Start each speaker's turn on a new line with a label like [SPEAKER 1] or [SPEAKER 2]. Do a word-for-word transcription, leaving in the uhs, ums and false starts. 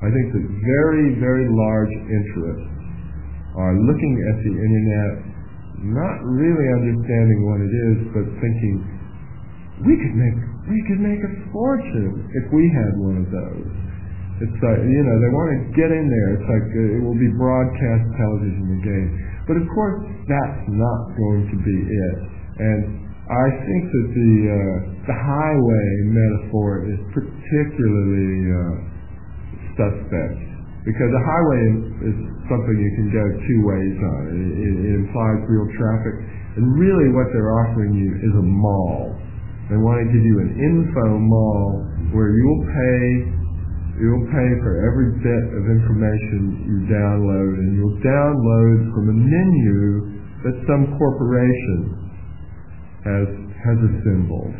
[SPEAKER 1] I think that very, very large interests are looking at the internet, not really understanding what it is, but thinking, we could make we could make a fortune if we had one of those. It's like, you know, they want to get in there. It's like uh, it will be broadcast television again. But of course, that's not going to be it. And I think that the uh, the highway metaphor is particularly uh, suspect, because a highway is something you can go two ways on. It, it, it implies real traffic, and really what they're offering you is a mall. They want to give you an info mall where you'll pay you'll pay for every bit of information you download, and you'll download from a menu that some corporation has has assembled.